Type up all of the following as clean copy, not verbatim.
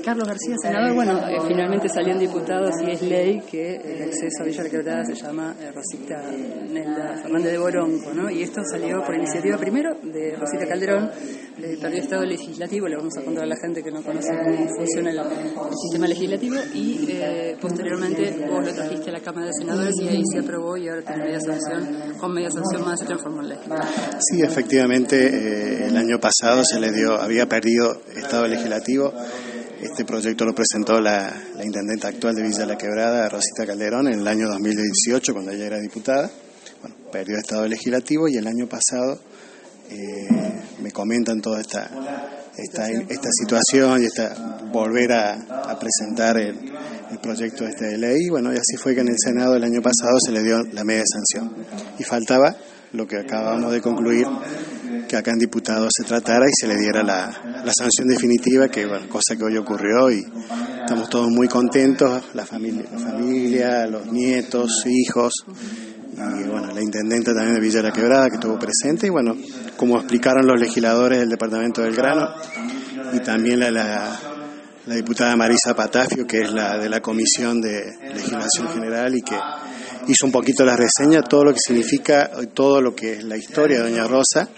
Carlos García, senador, finalmente salió en diputados y es ley que el acceso a Villa La Quebrada se llama Rosita Nelda Fernández de Boronco, ¿no? Y esto salió por iniciativa primero de Rosita Calderón, perdió estado legislativo, le vamos a contar a la gente que no conoce cómo funciona el sistema legislativo, y posteriormente vos lo trajiste a la Cámara de Senadores y ahí se aprobó y ahora tiene media sanción, con media sanción más se transformó en ley. Sí, efectivamente, el año pasado había perdido estado legislativo. Este proyecto lo presentó la intendente actual de Villa La Quebrada, Rosita Calderón, en el año 2018, cuando ella era diputada. Bueno, perdió estado legislativo y el año pasado me comentan toda esta situación y volver a presentar el proyecto de ley. Y bueno, y así fue que en el Senado el año pasado se le dio la media sanción. Y faltaba lo que acabamos de concluir, que acá en diputados se tratara y se le diera la sanción definitiva, que cosa que hoy ocurrió, y estamos todos muy contentos, la familia, los nietos, hijos, y la intendenta también de Villa La Quebrada que estuvo presente, y como explicaron los legisladores del departamento del Grano, y también la diputada Marisa Patafio, que es la de la Comisión de Legislación General, y que hizo un poquito la reseña, todo lo que significa, todo lo que es la historia de Doña Rosa,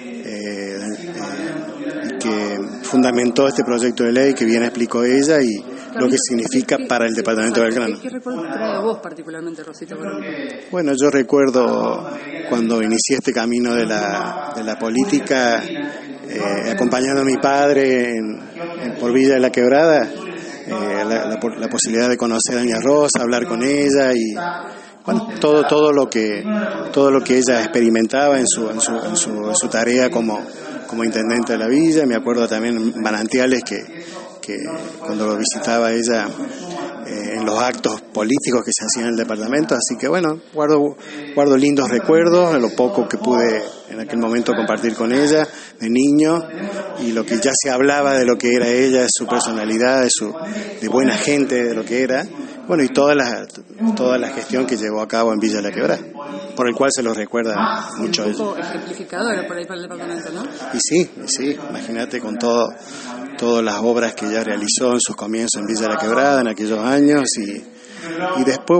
que fundamentó este proyecto de ley, que bien explicó ella, y lo que significa para el departamento del Grano. ¿Qué recuerdo trae vos particularmente, Rosita Boronco? Bueno, yo recuerdo cuando inicié este camino de la política, acompañando a mi padre por Villa de la Quebrada, la posibilidad de conocer a Doña Rosa, hablar con ella, y todo lo que ella experimentaba en su tarea como intendente de la villa. Me acuerdo también manantiales que cuando lo visitaba ella en los actos políticos que se hacían en el departamento, así que guardo lindos recuerdos de lo poco que pude en aquel momento compartir con ella de niño, y lo que ya se hablaba de lo que era ella, de su personalidad, de buena gente, de lo que era, y toda la gestión que llevó a cabo en Villa La Quebrada, por el cual se lo recuerda mucho. Un poco ejemplificadora por ahí para el departamento, ¿no? Y sí, imagínate con todas las obras que ella realizó en sus comienzos en Villa La Quebrada en aquellos años, y después,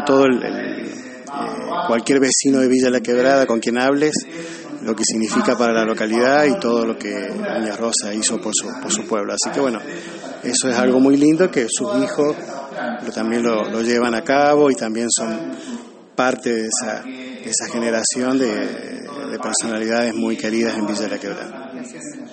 cualquier vecino de Villa La Quebrada con quien hables, lo que significa para la localidad y todo lo que Doña Rosa hizo por su pueblo. Así que eso es algo muy lindo, que sus hijos también lo llevan a cabo y también son parte de esa generación de personalidades muy queridas en Villa La Quebrada. Gracias.